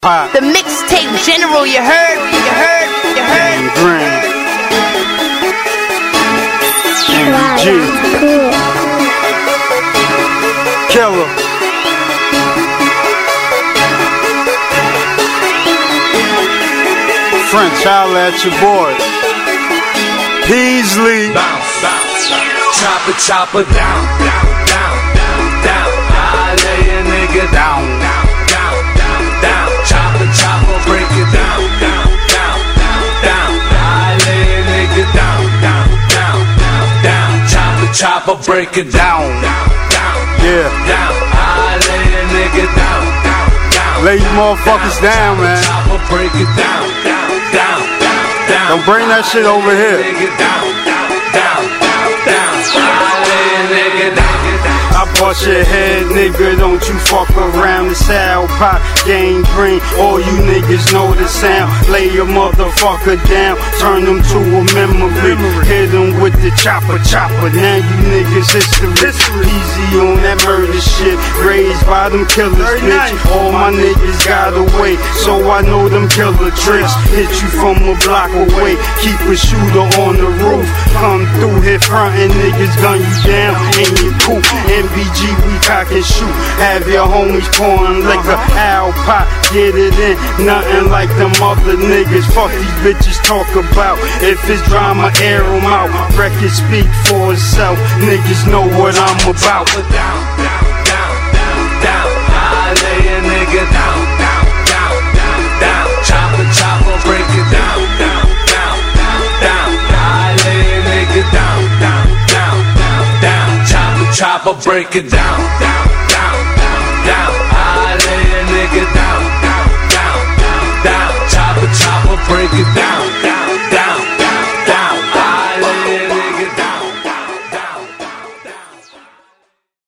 The mixtape general, you heard. Green. MBG. Killer. French, holla at your boy. Peasley. Bounce, bounce, chopper, down. I lay a nigga down. Chopper, break it down. I lay a nigga down. Chopper, break it down. Yeah. I lay a nigga down. Lay you motherfuckers down, man. Chopper, break it down. Don't bring that shit over here. I lay a nigga down. I bust your head, nigga, don't you fuck around. The Sal Pop, Gang Green, all you niggas know the sound. Lay your motherfucker down, turn them to a memory. Hit them with the chopper. Now you niggas history. Easy on that murder shit, raised by them killers, bitch. All my niggas got away, so I know them killer tricks. Hit you from a block away, keep a shooter on the roof. Come through here frontin', niggas gun you down in your coupe. MBG, we cock and shoot. Have your homies pouring liquor. Al Pop, get it in. Nothing like them other niggas. Fuck these bitches talk about. If it's drama, air them out. Record speak for itself. Niggas know what I'm about. Down. I lay a nigga down. Chopper, break it down. I lay a nigga down. Chopper, break it down. I lay a nigga down. Chopper, break it down.